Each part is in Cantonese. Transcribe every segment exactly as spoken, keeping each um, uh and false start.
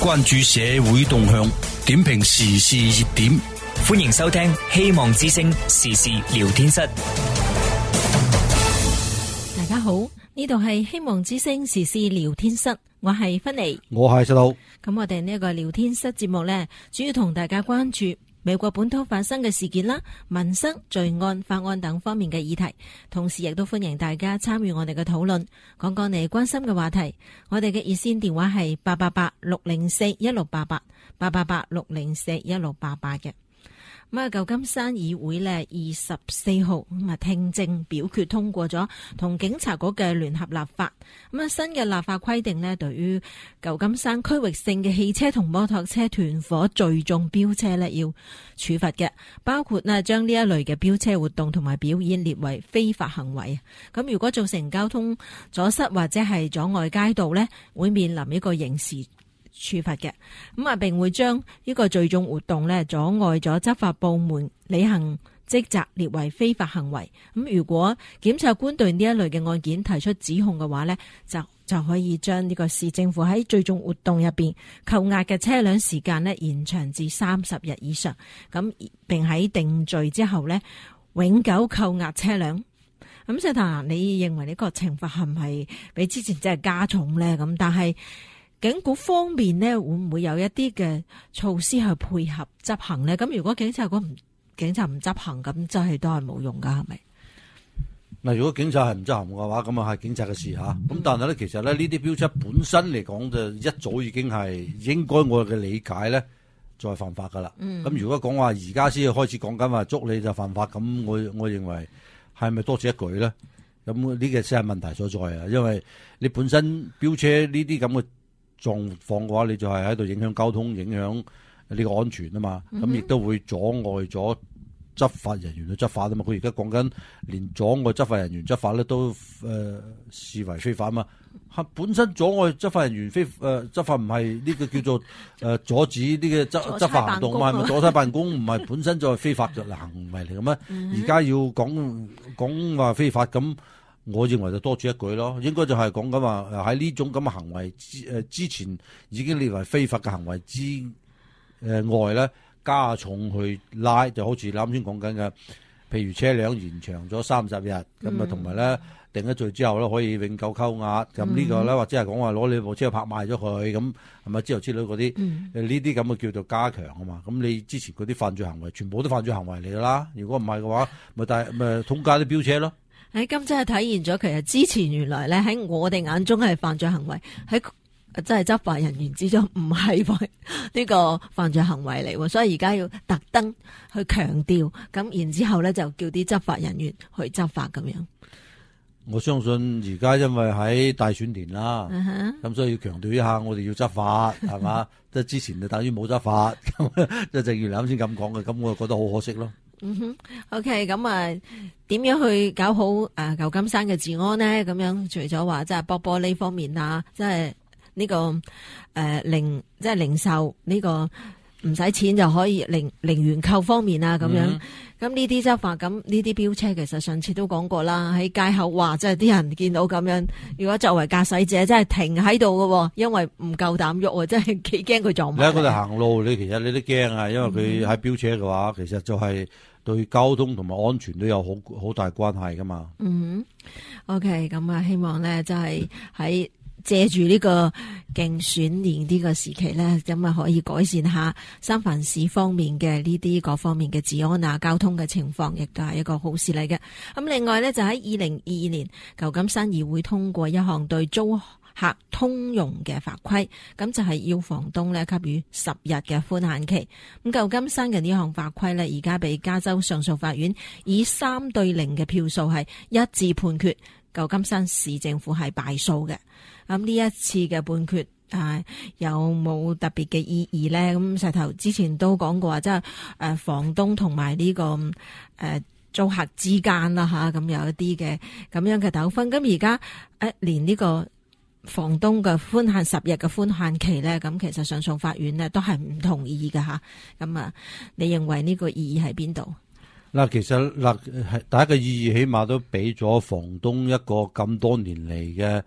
關注社會動向，點評時事熱點。 歡迎收聽希望之聲時事聊天室。 大家好，呢度係希望之聲時事聊天室，我係芬妮， 我係細佬。 咁我哋呢個聊天室節目呢，主要同大家關注美國本土發生嘅事件啦、民生、罪案、法案等方面嘅議題，同時亦都歡迎大家參與我哋嘅討論，講講你關心嘅話題。我哋嘅熱線電話係八八八六零四一六八八，八八八六零四一六八八嘅。咁啊，舊金山議會呢，二十四號咁啊聽證表決通過咗同警察局嘅聯合立法。咁啊，新嘅立法規定呢，對於舊金山區域性嘅汽車同摩托車團伙聚眾飆車呢，要處罰嘅，包括呢將呢一類嘅飆車活動同埋表演列為非法行為。咁如果造成交通阻塞或者係阻礙街道呢，會面臨一個刑事處罰嘅。咁啊，並會將呢個聚眾活動呢阻礙咗執法部門履行職責列為非法行為。咁如果檢察官對呢一類嘅案件提出指控嘅話呢，就就可以將呢個市政府喺聚眾活動入邊扣押嘅車輛時間呢延長至三十日以上。咁並喺定罪之後呢永久扣押車輛。咁石頭，你認為呢個懲罰係唔係比之前真係加重呢？咁但係警局方面呢，會唔會有一啲嘅措施去配合執行呢？咁如果警察局唔警察唔執行，咁真係都係冇用噶，係咪？ 嗱，如果警察係唔執行嘅話，咁啊係警察嘅事吓。咁、嗯、但係咧，其實咧呢啲飆車本身嚟講就一早已經係應該我嘅理解咧，就係犯法噶啦。咁、嗯、如果講話而家先開始講緊話捉你就犯法，咁我我認為係咪多此一舉咧？咁呢個先係問題所在啊！因為你本身飆車呢啲咁嘅狀況嘅話，你就係喺度影響交通、影響呢個安全啊嘛。咁亦都會阻礙咗執法人員去執法啊嘛。佢而家講緊連阻礙執法人員執法咧都誒、呃、視為非法啊嘛。本身阻礙執法人員非誒、呃、執法唔係呢個叫做誒、呃、阻止呢個執執法行動嘛，係咪阻差辦公？唔係本身就係非法嘅行為嚟嘅咩？而家要講講話非法咁。我認為就多此一舉咯，應該就係講緊話喺呢種咁嘅行為之誒之前已經列為非法嘅行為之誒外咧，加重去拉，就好似你啱先講緊嘅，譬如車輛延長咗三十日，咁啊同埋咧定咗罪之後咧可以永久扣押，咁、嗯、呢個咧或者係講話攞你部車拍賣咗佢，咁係咪之後之類嗰啲誒呢啲咁嘅叫做加強啊嘛？咁你之前嗰啲犯罪行為全部都犯罪行為嚟噶啦，如果唔係嘅話，咪但係咪通街都飆車咯？ 喺今真係體現咗，其實之前原來咧喺我哋眼中係犯罪行為，喺真係執法人員之中唔係呢個犯罪行為嚟，所以而家要特登去強調，咁然之後咧就叫啲執法人員去執法咁樣。 我相信而家因為喺大選年啦，咁、uh-huh. 所以要強調一下，我哋要執法係嘛？即係之前就等於冇執法，即係正如你啱先咁講嘅，咁我就覺得好可惜咯。 嗯哼 ，OK， 咁啊，點樣去搞好誒舊金山嘅治安呢？咁樣除咗話即係博玻璃方面啊，即係呢個誒、呃、零即係零售呢、這個唔使錢就可以零零元購方面啊，咁樣咁呢啲執法，咁呢啲飆車其實上次都講過啦，喺街口話即係啲人見到咁樣，如果作為駕駛者真係停喺度嘅，因為唔夠膽喐，真係幾驚佢撞埋。你喺嗰度行路，你其實你都驚啊，因為佢喺飆車嘅話，其實就係對交通同埋安全都有好好大關係噶嘛。嗯 ，OK， 咁啊，希望咧就係喺借住呢個競選年呢個時期咧，咁啊可以改善下三藩市方面嘅呢啲各方面嘅治安啊、交通嘅情況，亦都係一個好事嚟嘅。咁另外咧，就喺二零二二年，舊金山議會通過一項對租客通用嘅法規，咁就係要房東咧給予十日嘅寬限期。咁舊金山嘅呢項法規咧，而家被加州上訴法院以三對零嘅票數係一致判決，舊金山市政府係敗訴嘅。咁呢一次嘅判決啊，有冇特別嘅意義咧？咁石頭之前都講過話，即係誒房東同埋呢個誒租客之間啦吓，咁有一啲嘅咁樣嘅糾紛。咁而家誒連呢個房東嘅寬限十日嘅寬限期咧，咁其實上訴法院呢都係唔同意嘅吓。咁啊，你認為呢個意義喺邊度？嗱，其實嗱係第一個意義，起碼都俾咗房東一個咁多年嚟嘅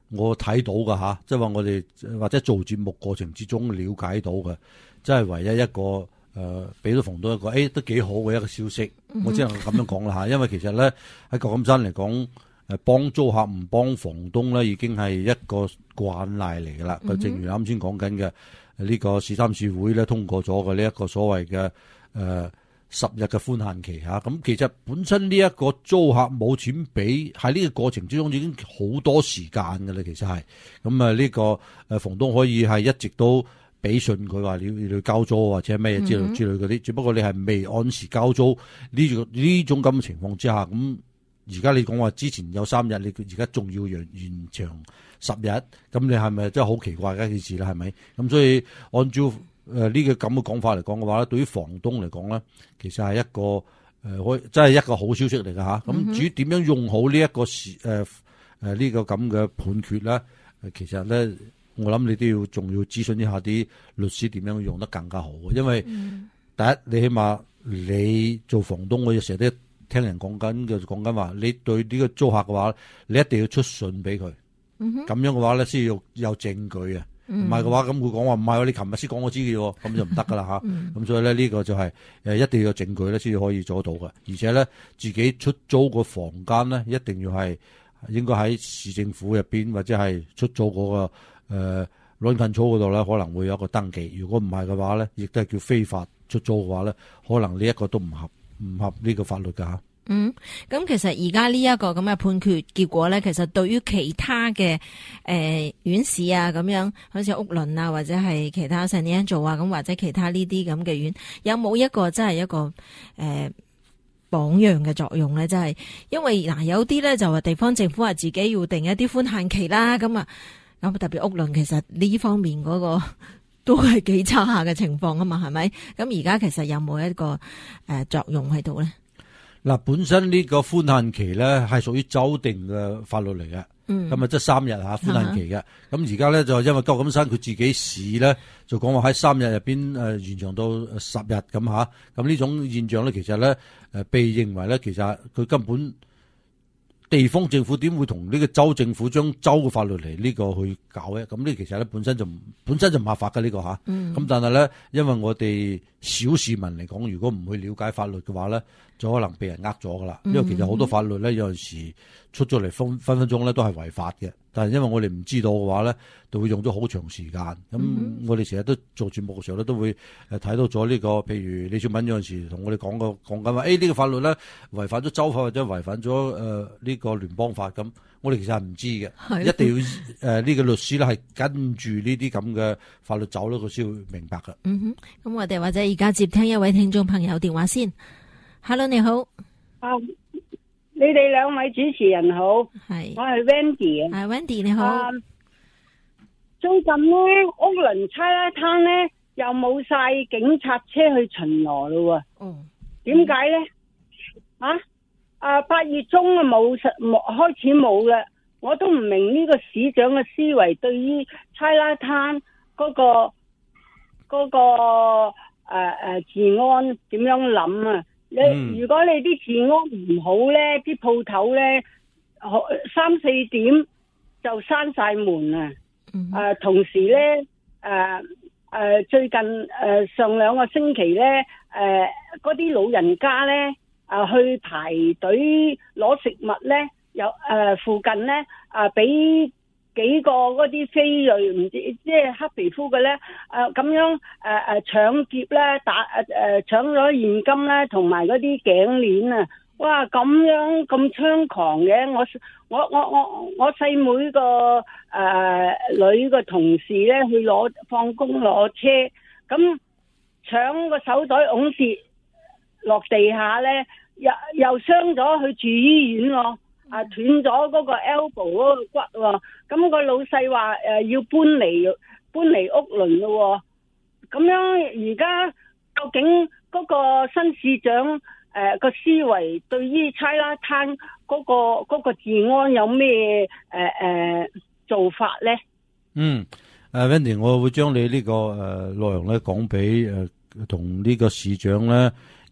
我睇到嘅吓，即係話我哋或者做節目過程之中了解到嘅，即係唯一一個誒俾、呃、到房東一個誒、欸、都幾好嘅一個消息，嗯、我只能咁樣講啦吓，因為其實咧喺舊金山嚟講，誒幫租客唔幫房東咧已經係一個慣例嚟噶啦。佢、嗯、正如啱先講緊嘅呢個市三市會咧通過咗嘅呢一個所謂嘅誒。呃十日嘅寬限期嚇，咁其實本身呢一個租客冇錢俾，喺呢個過程之中已經好多時間㗎啦。其實係咁啊，呢個誒房東可以係一直都俾信佢話你你要交租或者咩之類之類嗰啲，嗯、只不過你係未按時交租呢種呢種咁嘅情況之下，咁而家你講話之前有三日，你而家仲要延延長十日，咁你係咪真係好奇怪嘅一件事啦？係咪？咁所以按照誒呢、呃這個咁嘅講法嚟講嘅話咧，對於房東嚟講咧，其實係一個誒，可、呃、真係一個好消息嚟㗎吓。咁、嗯、至於點樣用好呢一個時誒誒呢個咁嘅判決咧、呃，其實咧我諗你都要仲要諮詢一下啲律師點樣用得更加好。因為、嗯、第一，你起碼你做房東，我成日都聽人講緊嘅講緊話，你對呢個租客嘅話，你一定要出信俾佢。咁、嗯、樣嘅話咧，先要有證據啊。唔係嘅話，咁佢講話唔係喎，你琴日先講我知嘅喎，咁就唔得噶啦吓。咁、嗯、所以咧呢個就係誒一定要有證據咧，先至可以做到嘅。而且咧自己出租個房間咧，一定要係應該喺市政府入邊或者係出租嗰、那個誒鄰近租嗰度咧，可能會有一個登記。如果唔係嘅話咧，亦都係叫非法出租嘅話咧，可能呢一個都唔合唔合呢個法律噶吓。 嗯，咁其實而家呢一個咁嘅判決結果咧，其實對於其他嘅誒院士啊，咁樣好似屋倫啊，或者係其他聖尼安做啊，咁或者其他呢啲咁嘅院，有冇一個真係一個誒、呃、榜樣嘅作用咧？即係因為嗱、呃，有啲咧就話地方政府話自己要定一啲寬限期啦，咁啊，咁特別屋倫其實呢方面嗰、那個都係幾差下嘅情況啊嘛，係咪？咁而家其實有冇一個誒、呃、作用喺度咧？ 嗱，本身呢個寬限期咧係屬於州定嘅法律嚟嘅，咁啊即係三日嚇寬限期嘅。咁而家咧就因為舊金山佢自己市咧就講話喺三日入邊誒延長到十日咁嚇，咁呢種現象咧其實咧誒被認為咧其實佢根本地方政府點會同呢個州政府將州嘅法律嚟呢個去搞咧？咁呢其實咧本身就本身就唔合法嘅呢個嚇。咁、嗯、但係咧，因為我哋小市民嚟講，如果唔去了解法律嘅話咧，就可能被人呃咗噶啦。因為其實好多法律咧有陣時出咗嚟分分分鐘咧都係違法嘅。但係因為我哋唔知道嘅話咧，就會用咗好長時間。咁、嗯、我哋成日都做節目嘅時候咧，都會誒睇到咗呢、這個，譬如李小敏有陣時同我哋講過講緊話，誒呢、這個法律咧違反咗州法或者違反咗誒呢個聯邦法。咁我哋其實係唔知嘅，一定要誒呢、呃這個律師咧係跟住呢啲咁嘅法律走咯，佢先會明白噶。 嗯哼，咁我哋或者而家接聽一位聽眾朋友電話先。Hello， 你好。 啊，你哋兩位主持人好。係，我係 Wendy 啊。係 Wendy 你好。 啊、最近咧，屋倫差拉灘咧又冇晒警察車去巡邏咯。嗯。點解咧？啊？啊！八月中啊冇實冇開始冇嘅，我都唔明呢個市長嘅思維對於差拉灘嗰個嗰、嗰個誒誒、呃、治安點樣諗啊？你、嗯、如果你啲治安唔好咧，啲鋪頭咧三四點就閂晒門啊！誒、嗯呃，同時咧誒誒最近誒、呃、上兩個星期咧誒嗰啲老人家咧。啊！去排隊攞食物咧，有誒、呃、附近咧啊，俾幾個嗰啲非裔唔知即係黑皮膚嘅咧，誒、啊、咁樣誒誒、啊、搶劫咧，打誒誒搶咗現金咧，同埋嗰啲頸鏈啊！哇！咁樣咁猖狂嘅，我我我我我細妹個誒、呃、女個同事咧去攞放工攞車，咁搶個手袋拱跌落地下咧，又又傷咗去住醫院咯，啊斷咗嗰個 elbow 嗰個骨喎，咁個老細話誒要搬嚟搬嚟屋倫咯，咁樣而家究竟嗰個新市長誒個思維對於差拉灘嗰個嗰個治安有咩誒誒做法咧？ 嗯，誒 Wendy，我會將你呢個誒內容咧講俾誒同呢個市長咧。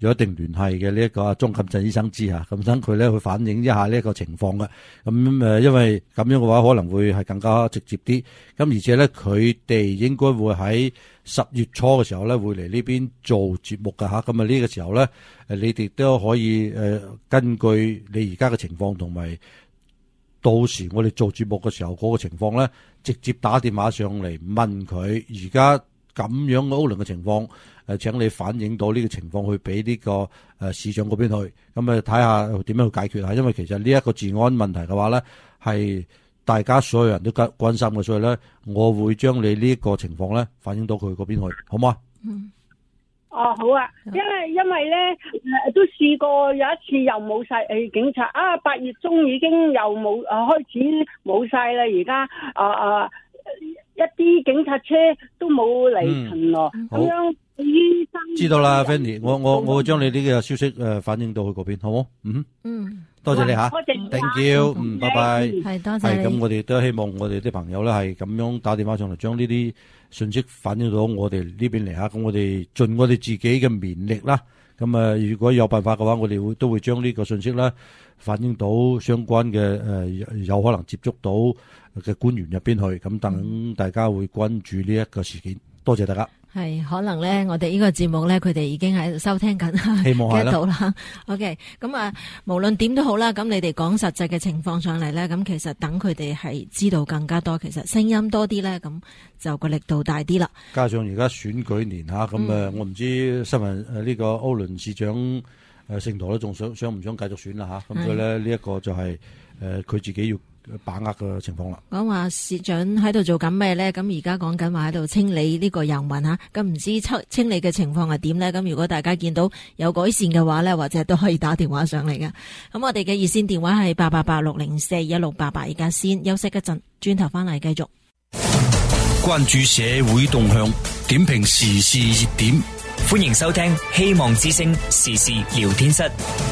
有一定聯繫嘅呢一個阿莊錦鎮醫生知嚇，咁等佢咧去反映一下呢一個情況嘅。咁誒，因為咁樣嘅話可能會係更加直接啲。咁而且咧，佢哋應該會喺十月初嘅時候咧，會嚟呢邊做節目㗎嚇。咁啊呢個時候咧，誒你哋都可以誒根據你而家嘅情況同埋到時我哋做節目嘅時候嗰個情況咧，直接打電話上嚟問佢而家咁樣嘅歐聯嘅情況，誒請你反映到呢個情況去俾呢個誒市長嗰邊去，咁啊睇下點樣去解決下。因為其實呢一個治安問題嘅話咧，係大家所有人都關關心嘅，所以咧我會將你呢一個情況咧反映到佢嗰邊去，好嗎？嗯。 哦，好啊，因為因為咧，誒都試過有一次又冇晒誒警察啊，八月中已經又冇誒開始冇晒啦，而家啊啊一啲警察車都冇嚟巡邏，咁樣醫生知道啦 ，Fanny， 我我我會將你呢個消息誒反映到去嗰邊，好冇？嗯嗯，多謝你吓 ，thank you，嗯，拜拜， 係多謝你。 係咁，我哋都希望我哋啲朋友咧係咁樣打電話上嚟，將呢啲信息反映到我哋呢邊嚟吓，咁我哋盡我哋自己嘅綿力啦。咁啊，如果有辦法嘅話，我哋會都會將呢個信息咧反映到相關嘅誒有可能接觸到嘅官員入邊去，咁等大家會關注呢一個事件。多謝大家。 係可能咧，我哋呢個節目咧，佢哋已經喺度收聽緊， 希望係啦。 到啦。OK，咁啊，無論點都好啦，咁你哋講實際嘅情況上嚟咧，咁其實等佢哋係知道更加多，其實聲音多啲咧，咁就個力度大啲啦。 加上而家選舉年吓，咁誒、嗯，我唔知新聞誒呢個歐倫市長誒聖陀咧，仲想想唔想繼續選啦吓？咁所以咧呢一個就係誒佢自己要把握嘅情況啦。講話市長喺度做緊咩咧？咁而家講緊話喺度清理呢個遊民吓，咁唔知清清理嘅情況係點咧？咁如果大家見到有改善嘅話咧，或者都可以打電話上嚟嘅。咁我哋嘅熱線電話係八八八六零四一六八八。而家先休息一陣，轉頭翻嚟繼續關注社會動向，點評時事熱點。 歡迎收聽希望之聲時事聊天室。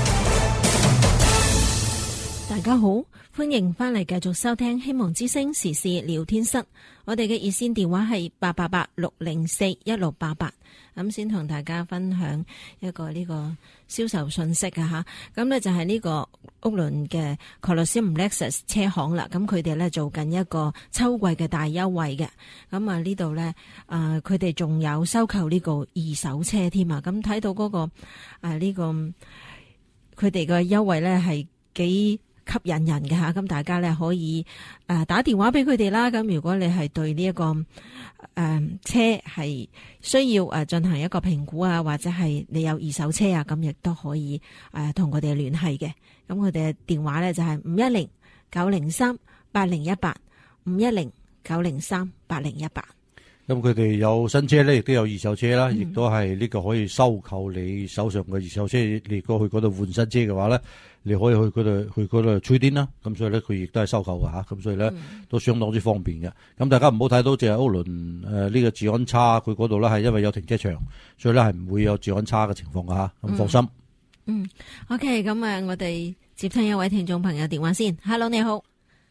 大家好，歡迎翻嚟繼續收聽希望之聲時事聊天室。我哋嘅熱線電話係八八八六零四一六八八。咁先同大家分享一個呢個銷售信息啊吓，咁呢就係呢個屋崙嘅 Colosseum Lexus 車行啦。咁佢哋呢做緊一個秋季嘅大優惠嘅。咁啊呢度呢，啊佢哋仲有收購呢個二手車添啊。咁睇到嗰個啊呢個佢哋嘅優惠呢係幾吸引人嘅吓，咁大家咧可以誒打電話俾佢哋啦。咁如果你係對呢一個誒車係需要誒進行一個評估啊，或者係你有二手車啊，咁亦都可以誒同佢哋聯繫嘅。咁佢哋嘅電話咧就係五一零九零三八零一八，五一零九零三八零一八。 咁佢哋有新車咧，亦都有二手車啦，亦都係呢個可以收購你手上嘅二手車。你過去嗰度換新車嘅話咧，你可以去嗰度去嗰度吹電啦。咁所以咧，佢亦都係收購嘅吓。咁所以咧，都相當之方便嘅。咁大家唔好睇到淨係歐倫誒呢個治安差，佢嗰度咧係因為有停車場，所以咧係唔會有治安差嘅情況嘅吓。咁放心。 嗯，嗯，OK，咁啊，我哋接聽一位聽眾朋友電話先。Hello， 你好。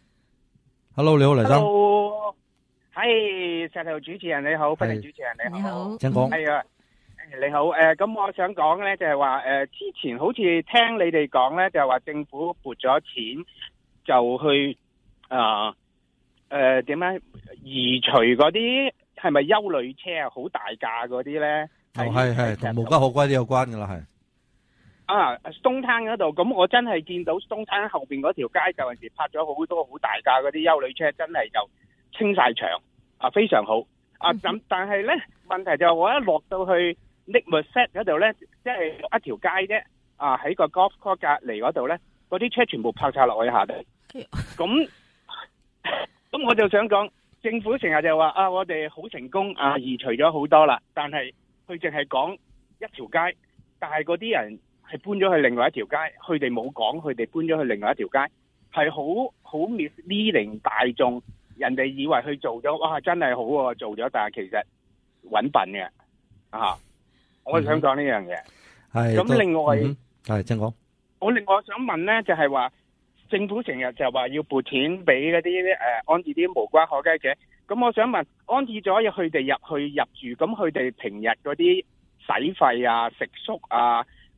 Hello， 你好，黎生。 係石頭主持人你好，歡迎主持人你好， 你好， 請講。 係啊，你好，誒，咁我想講咧，就係話，誒，之前好似聽你哋講咧，就係話政府撥咗錢，就去啊，誒，點樣移除嗰啲係咪憂慮車啊，好大架嗰啲咧？ 哦，係係，同無家可歸都有關噶啦，係。 啊，東灘嗰度，咁我真係見到東灘後邊嗰條街，就陣時泊咗好多好大架嗰啲憂慮車，真係就清晒場。啊，非常好啊！咁但係咧，問題就係我一落到去 Nickmerset 嗰度咧，即係一條街啫。啊，喺個 golf course 隔離嗰度咧，嗰啲車全部泊晒落去下底。咁咁我就想講，政府成日就話啊，我哋好成功啊，移除咗好多啦。但係佢淨係講一條街，但係嗰啲人係搬咗去另外一條街，佢哋冇講佢哋搬咗去另外一條街，係好好 misleading 大眾。人哋以為去做咗，哇！真係好喎，做咗，但係其實揾笨嘅啊！我想講呢樣嘢。係咁，另外係請講。 我另外想問咧，就係話政府成日就話要撥錢俾嗰啲誒安置啲無家可歸者。咁我想問，安置咗佢哋入去入住，咁佢哋平日嗰啲使費啊、食宿啊、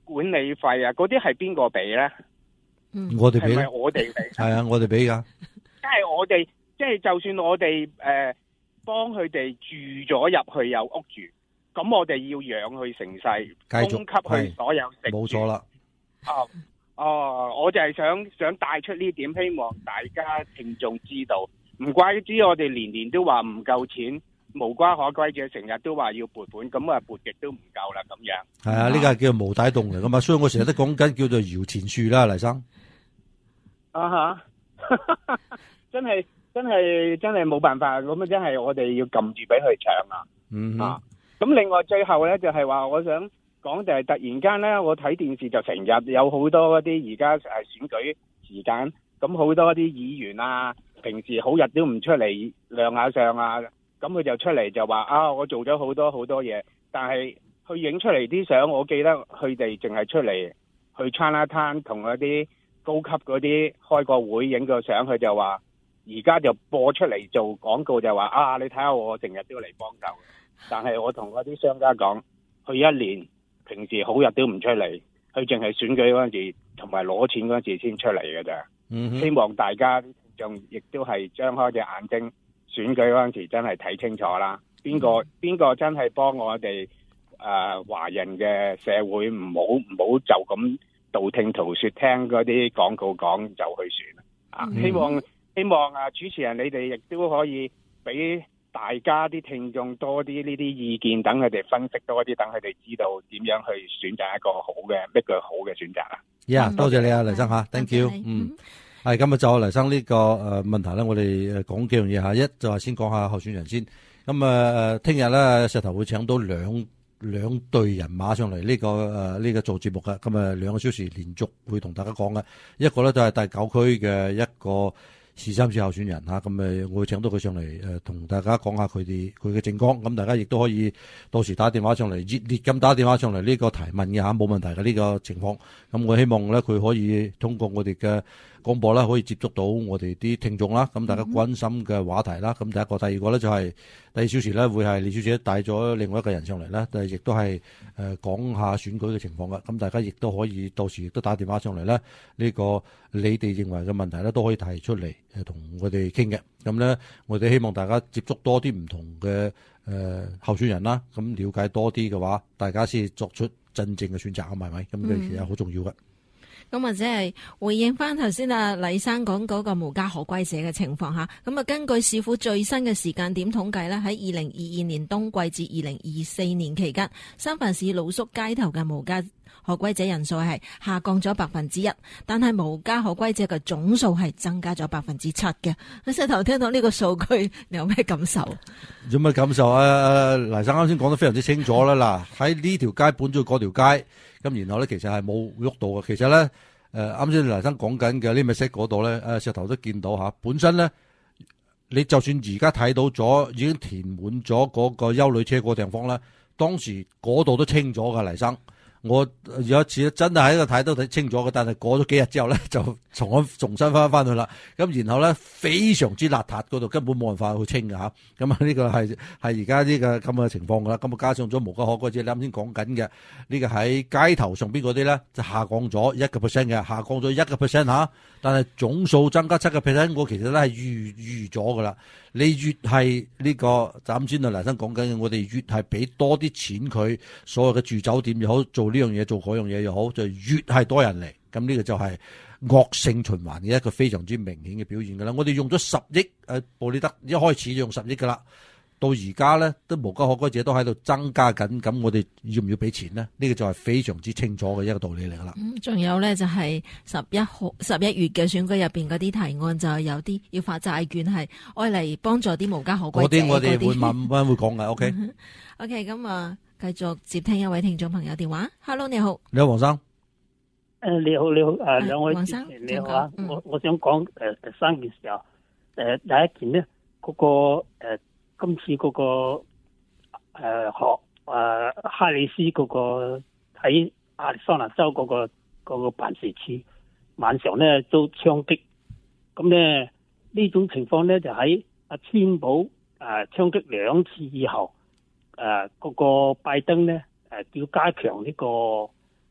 管理費啊，嗰啲係邊個俾咧？ 嗯， 我哋俾係咪我哋俾？ 係啊，我哋俾噶。 即係我哋，即係就算我哋誒幫佢哋住咗入去有屋住，咁我哋要養佢成世， 繼續供給佢所有食。 冇錯啦。 哦哦，我就係想想帶出呢點，希望大家聽眾知道。唔怪之我哋年年都話唔夠錢，無家可歸者成日都話要撥款，咁啊撥極都唔夠啦咁樣。 係啊，呢個係叫做無底洞嚟噶嘛，所以我成日都講緊叫做搖錢樹啦，黎生。 啊哈，真係真係真係冇辦法，咁啊真係我哋要撳住俾佢搶啊！ 嗯哼啊，咁另外最後咧就係話，我想講就係突然間咧，我睇電視就成日有好多嗰啲而家係選舉時間，咁好多啲議員啊，平時好日都唔出嚟亮下相啊，咁佢就出嚟就話啊，我做咗好多好多嘢，但係去影出嚟啲相，我記得佢哋淨係出嚟去 Chinatown 同嗰啲高級嗰啲開個會影個相，佢就話而家就播出嚟做廣告，就話啊，你睇下我成日都嚟幫手，但係我同嗰啲商家講，佢一年平時好日都唔出嚟，佢淨係選舉嗰陣時同埋攞錢嗰陣時先出嚟嘅咋。 嗯， 希望大家仲亦都係張開隻眼睛，選舉嗰陣時真係睇清楚啦，邊個邊個真係幫我哋誒華人嘅社會，唔好唔好就咁道聽途說，聽嗰啲廣告講就去選啊！ 嗯、 希望希望啊主持人你哋亦都可以俾大家啲聽眾多啲呢啲意見，等佢哋分析多啲，等佢哋知道點樣去選擇一個好嘅一個好嘅選擇啦。 呀、yeah, 多謝你啊，黎生吓 ，thank you。嗯，係今日就黎生呢個誒問題咧，我哋誒講幾樣嘢吓，一就係先講下候選人先。咁啊，聽日咧石頭會請到兩兩隊人馬上嚟呢、這個誒呢、呃這個做節目嘅，咁啊兩個小時連續會同大家講嘅。一個咧就係第九區嘅一個市三市候選人吓，咁誒我會請到佢上嚟誒同大家講下佢哋佢嘅政綱，咁大家亦都可以到時打電話上嚟，熱烈咁打電話上嚟呢個提問嘅吓，冇問題嘅呢個情況。咁我希望咧佢可以通過我哋嘅廣播啦，可以接觸到我哋啲聽眾啦，咁大家關心嘅話題啦。咁第一個，第二個咧就係第二小時咧會係李小姐帶咗另外一個人上嚟啦，但係亦都係誒講下選舉嘅情況嘅。咁大家亦都可以到時亦都打電話上嚟咧，呢個你哋認為嘅問題咧都可以提出嚟誒同我哋傾嘅。咁咧我哋希望大家接觸多啲唔同嘅誒候選人啦，咁了解多啲嘅話，大家先作出真正嘅選擇，係咪？咁呢其實好重要嘅。 咁或者係回應翻頭先阿黎生講嗰個無家可歸者嘅情況下，咁啊根據市府最新嘅時間點統計咧，喺二零二二年冬季至二零二四年期間，三藩市露宿街頭嘅無家可歸者人數係下降咗百分之一，但係無家可歸者嘅總數係增加咗百分之七嘅。阿石頭聽到呢個數據，你有咩感受？ 有咩感受啊？黎生啱先講得非常之清楚啦。嗱，喺呢條街搬咗嗰條街。咁然後咧，其實係冇喐到嘅。其實咧，誒啱先黎生講緊嘅呢咪色嗰度咧，誒石頭都見到嚇。本身咧，你就算而家睇到咗，已經填滿咗嗰個休旅車嗰個地方咧，當時嗰度都清咗㗎，黎生。我有一次咧，真係喺度睇都睇清楚嘅，但係過咗幾日之後咧，就重重新翻翻去啦。咁然後咧，非常之邋遢嗰度，根本冇辦法去清㗎吓。咁啊，呢個係係而家呢個咁嘅情況㗎啦。咁啊，加上咗無家可歸者，你啱先講緊嘅呢個喺街頭上邊嗰啲咧，就下降咗一個 percent 嘅，下降咗一個 percent 吓。但係總數增加七個 percent，我其實咧係預預咗㗎啦。你越係呢個啱先啊，黎生講緊嘅，我哋越係俾多啲錢佢，所有嘅住酒店又好，做呢樣嘢做嗰樣嘢又好，就越係多人嚟。咁呢個就係惡性循環嘅一個非常之明顯嘅表現㗎啦。我哋用咗十億誒布里德一開始用十億㗎啦。到而家咧，都無家可歸者都喺度增加緊，咁我哋要唔要俾錢呢？呢個就係非常之清楚嘅一個道理嚟噶啦。 嗯，仲有咧就係十一號、十一月嘅選舉入邊嗰啲提案，就係有啲要發債券，係愛嚟幫助啲無家可歸者。嗰啲我哋會慢慢會講嘅。O K，O K，咁啊，繼續接聽一位聽眾朋友電話。Hello，你好。 你好，黃生。 誒，你好，你好，誒，兩位黃生， 你好啊。 嗯、 我我想講誒誒三件事啊。誒，第一件咧，嗰、嗰個誒今次嗰、嗰個。誒、呃，學誒、呃、哈里斯嗰個喺亞利桑那州嗰、嗰個、嗰個辦事處晚上咧都槍擊，咁咧呢種情況咧就喺阿川普誒槍擊兩次以後，誒、呃、嗰個拜登咧誒要加強呢個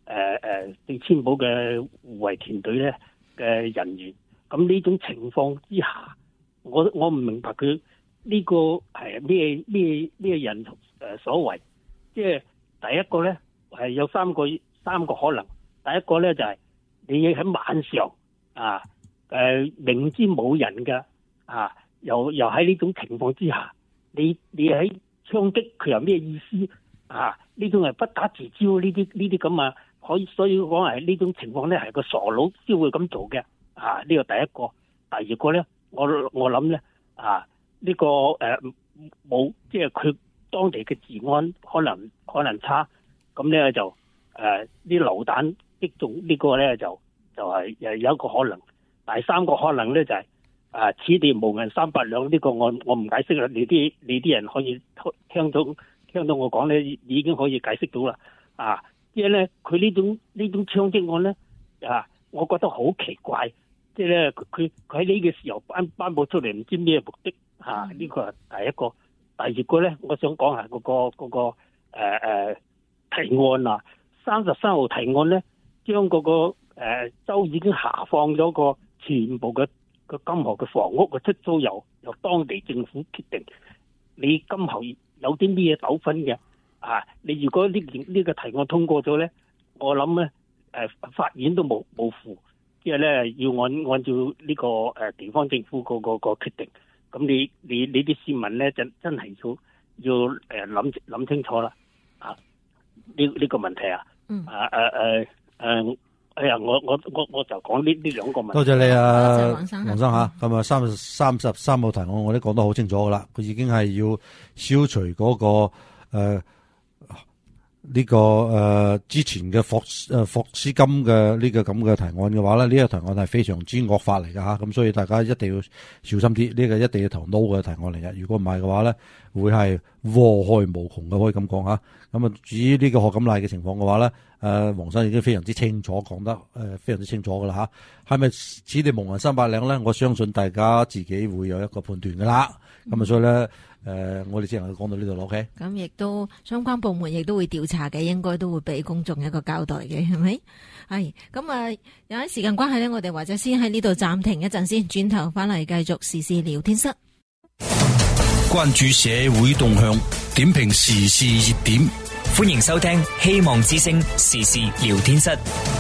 誒誒四千寶嘅護衛團隊咧嘅人員。咁呢種情況之下，我我唔明白佢呢個係咩咩咩人誒所為。即係第一個咧係有三個三個可能。第一個咧就係、是、你喺晚上啊誒、呃、明知冇人嘅啊，又又喺呢種情況之下，你你喺槍擊佢有咩意思啊？呢種係不打自招，呢啲呢啲咁啊，可以所以講係呢種情況咧係個傻佬先會咁做嘅啊！呢個第一個，第二個咧，我我諗咧啊，呢、這個誒冇、呃、即係佢當地嘅治安可能可能差，咁咧就誒啲榴彈擊中呢個咧就就係誒有一個可能。第三個可能咧就係、是。啊！此地無銀三百兩，呢、這個我我唔解釋啦。你啲你啲人可以聽到聽到我講咧，已經可以解釋到啦。啊，即係咧，佢呢種呢種槍擊案咧，啊，我覺得好奇怪。即係咧，佢佢喺呢個時候頒頒布出嚟，唔知咩目的啊？呢、這個係第一個。第二個咧，我想講下嗰、那個嗰、那個誒誒、呃、提案啊，三十三號提案咧，將嗰、那個誒、呃、州已經下放咗個全部嘅。個今後嘅房屋嘅出租由由當地政府決定，你今後有啲咩糾紛嘅啊？你如果呢件呢個提案通過咗咧，我諗咧誒法院都冇冇負，即係咧要按按照呢、這個誒、呃、地方政府個個個決定，咁你你你啲市民咧真真係要要誒諗諗清楚啦啊！呢呢、這個問題啊，嗯啊誒誒誒。哎呀，我我我我就講呢呢兩個問題。 多謝你啊， 黃生黃生吓，咁啊三十三十三號提案我都講得好清楚噶啦，佢已經係要消除嗰、那個誒呢、呃這個誒、呃、之前嘅霍誒霍斯金嘅呢個咁嘅提案嘅話咧，呢、這個提案係非常之惡法嚟噶吓，咁所以大家一定要小心啲，呢、這個一定要投 no 嘅提案嚟嘅，如果唔係嘅話咧，會係禍害無窮嘅，可以咁講吓。咁啊，至於呢個賀錦麗嘅情況嘅話咧，誒、呃，黃生已經非常之清楚講得誒、呃，非常之清楚噶啦吓，係咪此地無銀三百兩咧？我相信大家自己會有一個判斷噶啦。咁啊、嗯，所以咧，誒、呃，我哋只能夠講到呢度咯。OK。咁亦都相關部門亦都會調查嘅，應該都會俾公眾一個交代嘅，係咪？係。咁啊，有啲時間關係咧，我哋或者先喺呢度暫停一陣先，轉頭翻嚟繼續時事聊天室， 關注社會動向，點評時事熱點。 歡迎收聽希望之聲時事聊天室。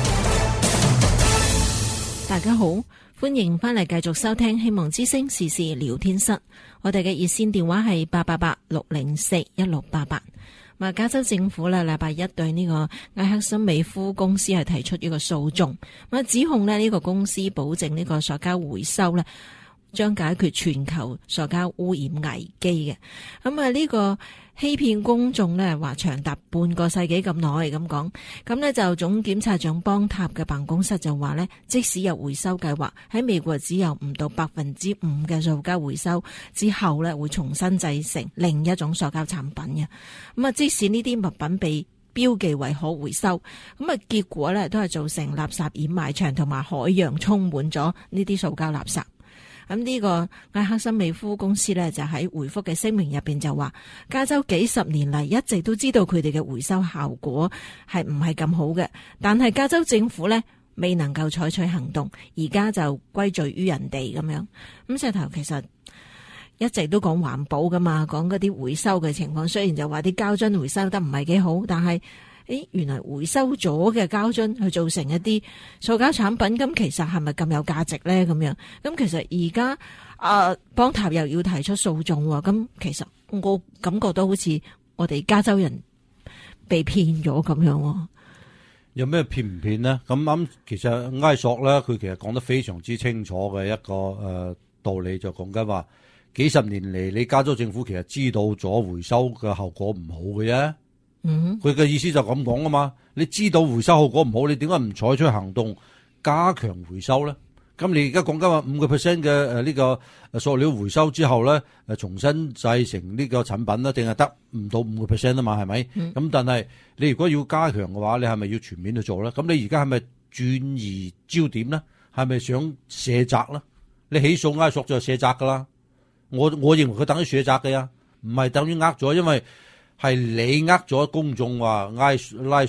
大家好，歡迎翻嚟繼續收聽希望之聲時事聊天室。我哋嘅熱線電話係八八八六零四一六八八。咁加州政府咧禮拜一對呢個埃克森美孚公司係提出呢個訴訟，咁指控咧呢個公司保證呢個塑膠回收咧將解決全球塑膠污染危機嘅。咁啊呢個欺騙公眾呢，話長達半個世紀咁耐咁講，咁呢就總檢察長邦塔嘅辦公室就話呢，即使有回收計劃，喺美國只有唔到百分之五嘅塑膠回收之後呢，會重新製成另一種塑膠產品嘅。咁啊，即使呢啲物品被標記為可回收，咁啊結果呢都係造成垃圾掩埋場同埋海洋充滿咗呢啲塑膠垃圾。咁呢個埃克森美孚公司呢，就喺回覆嘅聲明入邊就話，加州幾十年嚟一直都知道佢哋嘅回收效果係唔係咁好嘅，但係加州政府呢，未能夠採取行動，而家就歸罪於人哋咁樣。咁石頭其實一直都講環保噶嘛，講嗰啲回收嘅情況，雖然就話啲膠樽回收得唔係幾好，但係誒，原來回收咗嘅膠樽去做成一啲塑膠產品，咁其實係咪咁有價值咧？咁樣，咁其實而家啊，邦塔又要提出訴訟喎，咁其實我感覺到好似我哋加州人被騙咗咁樣。 有咩騙唔騙呢？咁啱，其實埃索咧，佢其實講得非常之清楚嘅一個誒、呃、道理，就講緊話，幾十年嚟，你加州政府其實知道咗回收嘅效果唔好嘅啫。嗯，佢嘅意思就咁講啊嘛，你知道回收效果唔好，你點解唔採取行動加強回收咧？咁你而家講緊話五個 percent 嘅誒呢個塑料回收之後咧，誒重新製成呢個產品咧，淨係得唔到五個 percent 啊嘛，係咪？咁、嗯、但係你如果要加強嘅話，你係咪要全面去做咧？咁你而家係咪轉移焦點咧？係咪想卸責咧？你起訴埃索就係卸責噶啦，我我認為佢等於卸責嘅呀，唔係等於呃咗，因為係你呃咗公眾話埃拉索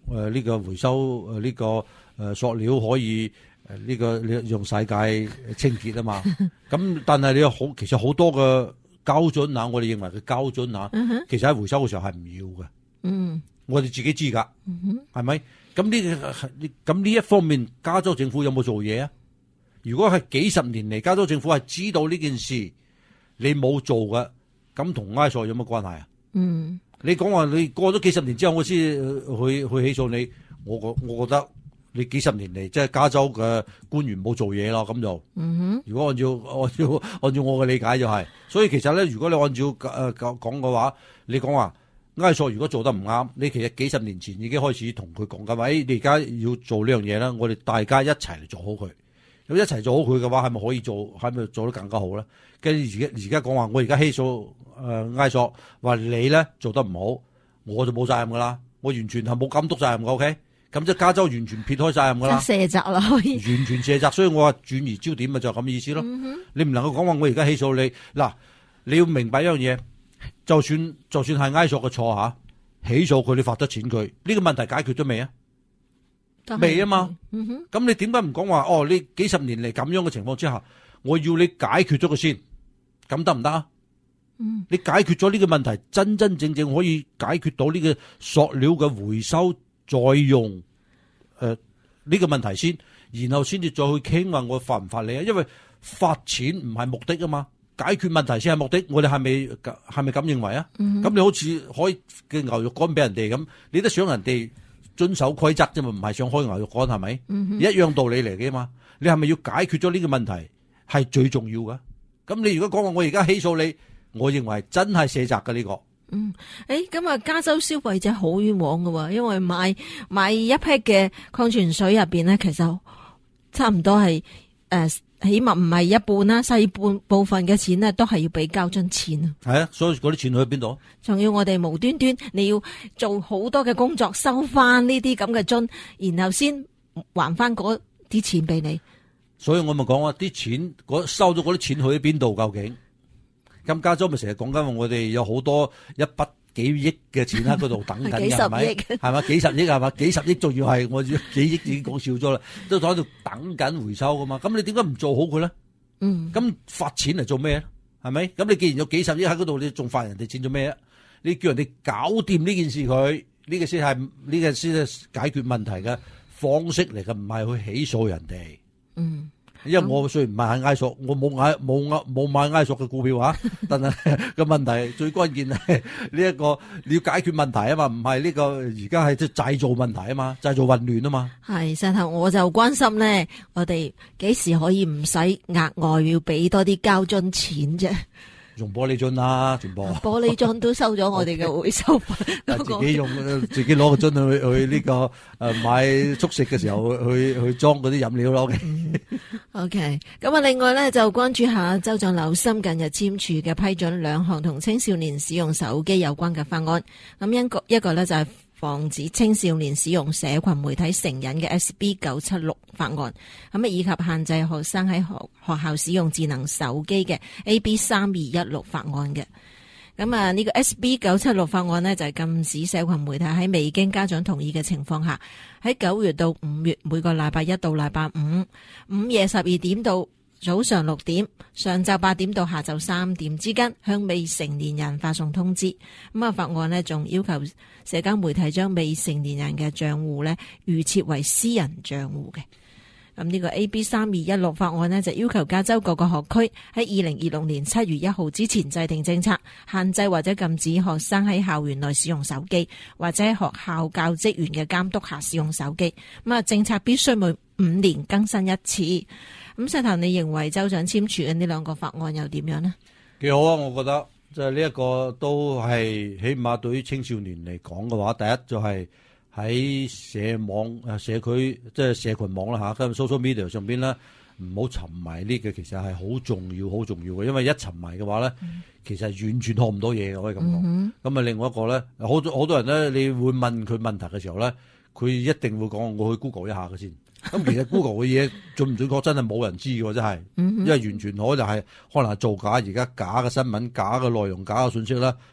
誒呢個回收誒呢個誒塑料可以誒呢個你用世界清潔啊嘛。咁但係你有好其實好多嘅膠樽啊，我哋認為嘅膠樽啊，其實喺回收嘅時候係唔要嘅。嗯，我哋自己知㗎，係咪？咁呢咁呢一方面，加州政府有冇做嘢啊？如果係幾十年嚟，加州政府係知道呢件事，你冇做嘅，咁同埃索有乜關係啊？嗯，你講話你過咗幾十年之後，我先去去起訴你，我我我覺得你幾十年嚟即係加州嘅官員冇做嘢咯，咁就，嗯哼，如果按照按照按照我嘅理解就係、是，所以其實咧，如果你按照誒講講嘅話，你講話。埃索如果做得唔啱，你其實幾十年前已經開始同佢講㗎，喂，你而家要做呢樣嘢啦，我哋大家一齊嚟做好佢。咁一齊做好佢嘅話，係咪可以做？係咪做得更加好咧？跟住而家而家講話，我而家起訴誒埃索，話你咧做得唔好，我就冇責任㗎啦，我完全係冇監督責任㗎。OK，咁即係加州完全撇開責任㗎啦， 卸責啦，可以完全卸責。所以我話轉移焦點咪就係咁意思咯。嗯、你唔能夠講話我而家起訴你嗱，你要明白一樣嘢。就算就算係埃索嘅錯吓，起訴佢，你罰得錢佢，呢個問題解決咗未啊？未啊嘛。咁、嗯、你點解唔講話？哦，你幾十年嚟咁樣嘅情況之下，我要你解決咗佢先，咁得唔得啊？嗯，你解決咗呢個問題，真真正正可以解決到呢個塑料嘅回收再用，誒、呃、呢、這個問題先，然後先至再去傾話我罰唔罰你啊？因為罰錢唔係目的啊嘛。解決問題先係目的，我哋係咪係咪咁認為啊？咁、嗯、你好似可以嘅牛肉乾俾人哋咁，你都想人哋遵守規則啫嘛，唔係想開牛肉乾係咪？嗯、一樣道理嚟嘅嘛。你係咪要解決咗呢個問題係最重要嘅？咁你如果講話我而家起訴你，我認為真係卸責嘅呢個。 嗯，誒，咁啊，加州消費者好冤枉㗎，因為買買一批嘅礦泉水入邊咧，其實差唔多係誒。呃起碼唔係一半啦，細半部分嘅錢呢都係要俾膠樽錢啊。係啊，所以嗰啲錢去邊度？ 仲要我哋無端端你要做好多嘅工作，收翻呢啲咁嘅樽，然後先還翻嗰啲錢俾你。 所以我咪講話啲錢，收咗嗰啲錢去咗邊度？究竟？咁加州咪成日講緊，我哋有好多一筆幾億嘅錢喺嗰度等緊嘅，係咪？係嘛？幾十億係嘛？幾十億仲要係我幾億已經講少咗啦，都喺度等緊回收噶嘛。咁你點解唔做好佢咧？嗯。咁罰錢嚟做咩咧？係咪？咁你既然有幾十億喺嗰度，你仲罰人哋錢做咩啊？你叫人哋搞掂呢件事佢，呢個先係呢個先係解決問題嘅方式嚟嘅，唔係去起訴人哋。嗯。因為我雖然唔買埃索，我冇買冇冇買埃索嘅股票啊，但係個問題最關鍵係呢一個你要解決問題啊嘛，唔係呢個而家係即係製造問題啊嘛，製造混亂啊嘛。係，石頭我就關心咧，我哋幾時可以唔使額外要俾多啲膠樽錢啫？用玻璃樽啦，全部玻璃樽都收咗我哋嘅回收費。自己用自己攞個樽去去呢、這個誒、呃、買速食嘅時候去去裝嗰啲飲料咯。O K， 咁啊，另外咧就關注下州長紐森近日簽署嘅批准兩項同青少年使用手機有關嘅法案。咁一個一個咧就係、是。防止青少年使用社群媒體成癮嘅 S B 九七六法案，咁啊以及限制學生喺學學校使用智能手機嘅 A B 三二一六法案嘅。咁啊呢個 S B 九七六法案呢，就係禁止社群媒體喺未經家長同意嘅情況下，喺九月到五月每個禮拜一到禮拜五午夜十二點到早上六點，上晝八點到下晝三點之間，向未成年人發送通知。咁啊，法案呢仲要求社交媒體將未成年人嘅賬戶呢預設為私人賬戶嘅。咁呢個 A B 三二一六法案呢，就要求加州各個學區喺二零二六年七月一號之前制定政策，限制或者禁止學生喺校園內使用手機，或者喺學校教職員嘅監督下使用手機。咁啊，政策必須每五年更新一次。咁石頭，你認為州長簽署嘅呢兩個法案又點樣呢？幾好啊，我覺得即係呢一個都係起碼對於青少年嚟講嘅話，第一就係喺社網誒社區即係社群網啦吓，跟住 social media 上邊咧唔好沉迷呢個，其實係好重要好重要嘅，因為一沉迷嘅話咧，嗯、其實完全學唔到嘢嘅，可以咁講。咁啊、嗯哼，另外一個咧，好多好多人咧，你會問佢問題嘅時候咧，佢一定會講我去 Google 一下嘅先。咁其實 Google 嘅嘢準唔準確真係冇人知嘅，真係，因為完全可就係可能係造假，而家假嘅新聞、假嘅內容、假嘅信息啦，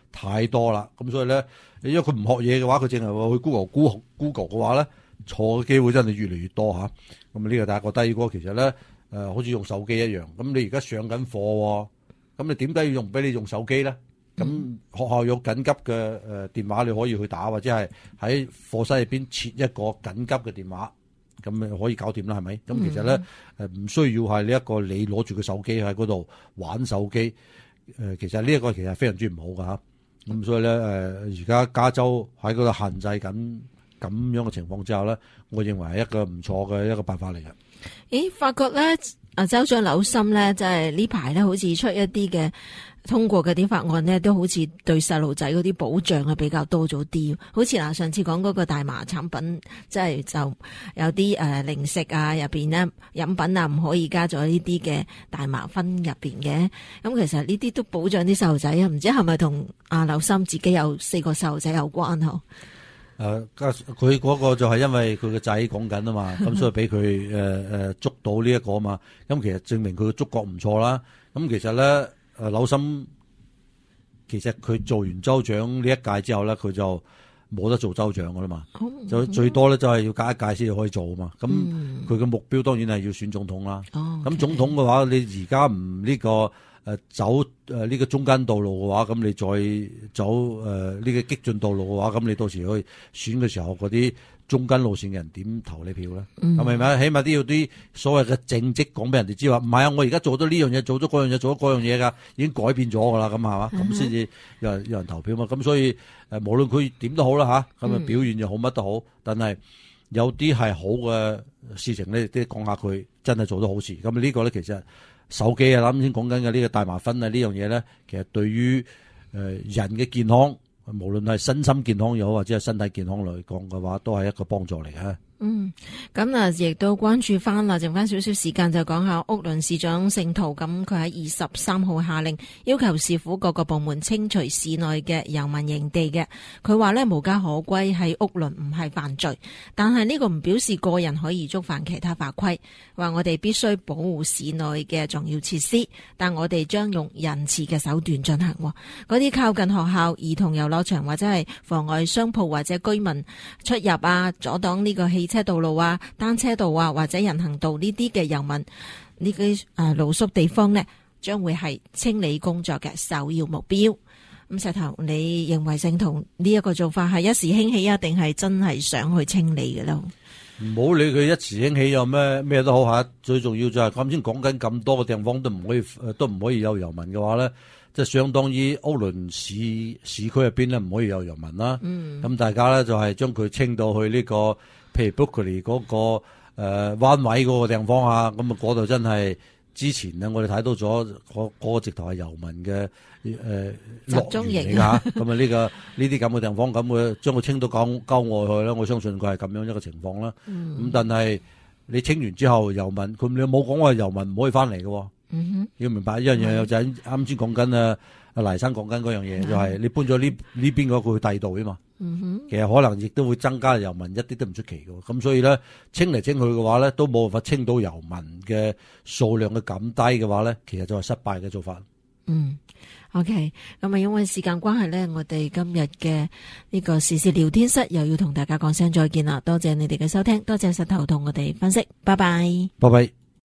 太多啦。咁所以咧，因為佢唔學嘢嘅話，佢淨係話去 Google Google Google 嘅話咧，錯嘅機會真係越嚟越多嚇。咁呢個大家覺得呢個其實咧，誒、呃、好似用手機一樣。咁你而家上緊課喎，咁你點解要用俾你用手機咧？咁、嗯、學校有緊急嘅誒、呃、電話你可以去打，或者係喺課室入邊設一個緊急嘅電話，咁咪可以搞掂啦，係咪？咁、嗯、其實咧誒唔需要係呢一個你攞住個手機喺嗰度玩手機，誒、呃、其實呢一個其實非常之唔好噶嚇。咁所以咧誒而家加州喺嗰度限制緊咁樣嘅情況之下咧，我認為係一個唔錯嘅一個辦法嚟嘅。 咦，發覺咧啊州長紐森咧，就係呢排咧好似出一啲嘅。通過嗰啲法案呢，都好似對細路仔嗰啲保障啊比較多咗啲。好似嗱，上次講嗰個大麻產品，即係就有啲誒、呃、零食啊入邊呢飲品啊唔可以加咗呢啲嘅大麻酚入邊嘅。咁其實呢啲都保障啲細路仔啊，唔知係咪同阿紐森自己有四個細路仔有關嗬？ 誒，佢嗰個就係因為佢個仔講緊啊嘛，咁所以俾佢誒誒捉到呢一個啊嘛。咁其實證明佢嘅觸覺唔錯啦。咁其實咧。誒紐森其實佢做完州長呢一屆之後咧，佢就冇得做州長噶啦嘛，嗯、就最多咧就係要隔一屆先至可以做啊嘛。咁佢嘅目標當然係要選總統啦。咁、哦 okay. 總統嘅話，你而家唔呢個誒走誒呢個中間道路嘅話，咁你再走誒呢個激進道路嘅話，咁你到時去選嘅時候嗰啲中間路線嘅人點投你票咧？係咪咪？起碼都要啲所謂嘅政績講俾人哋知話，唔係啊！我而家做咗呢樣嘢，做咗嗰樣嘢，做咗嗰樣嘢噶，已經改變咗噶啦，咁係嘛？咁先至有人有人投票嘛。咁所以誒，無論佢點都好啦吓，咁啊表現又好，乜都好，但係有啲係好嘅事情咧，都講下佢真係做得好事。咁呢個咧，其實手機啊，啱先講緊嘅呢個大麻酚啊呢樣嘢咧，其實對於誒人嘅健康。無論係身心健康又好，或者係身體健康嚟講嘅話，都係一個幫助嚟嘅。 嗯，咁啊，亦都關注翻啦，剩翻少少時間就講下屋崙市長聖圖，咁佢喺二十三號下令要求市府各個部門清除市內嘅遊民營地嘅。佢話呢，無家可歸喺屋崙唔係犯罪，但係呢個唔表示個人可以觸犯其他法規。話我哋必須保護市內嘅重要設施，但我哋將用仁慈嘅手段進行。嗰啲靠近學校、兒童遊樂場或者係妨礙商鋪或者居民出入啊，阻擋呢個汽車道路啊、單車道啊或者人行道呢啲嘅遊民呢啲誒露宿地方呢，將會係清理工作嘅首要目標。咁石頭，你認為聖圖呢一個做法係一時興起啊，定係真係想去清理嘅咯？ 唔好理佢一時興起有咩咩都好吓，最重要就係啱先講緊咁多個地方都唔可以都唔可以有遊民嘅話咧，即係相當於屋崙市市區入邊咧唔可以有遊民啦。嗯，咁大家咧就係將佢清到去呢個，譬如 Brooklyn 嗰個誒灣位嗰個地方啊，咁啊嗰度真係之前咧我哋睇到咗嗰嗰個直頭係遊民嘅誒樂園嚟噶，咁啊呢個呢啲咁嘅地方咁佢將佢清到郊郊外去咧，我相信佢係咁樣一個情況啦。咁、嗯、但係你清完之後遊民，佢你冇講話遊民唔可以翻嚟嘅。嗯哼，要明白一樣嘢就係啱先講緊啊，阿黎生講緊嗰樣嘢，就係你搬咗呢呢邊嗰個去第二度啊嘛。嗯哼，其實可能亦都會增加遊民，一啲都唔出奇嘅。咁所以咧，清嚟清去嘅話咧，都冇辦法清到遊民嘅數量嘅減低嘅話咧，其實就係失敗嘅做法。嗯 ，OK， 咁啊，因為時間關係咧，我哋今日嘅呢個時事聊天室又要同大家講聲再見啦。多謝你哋嘅收聽，多謝石頭同我哋分析，拜拜， 拜拜。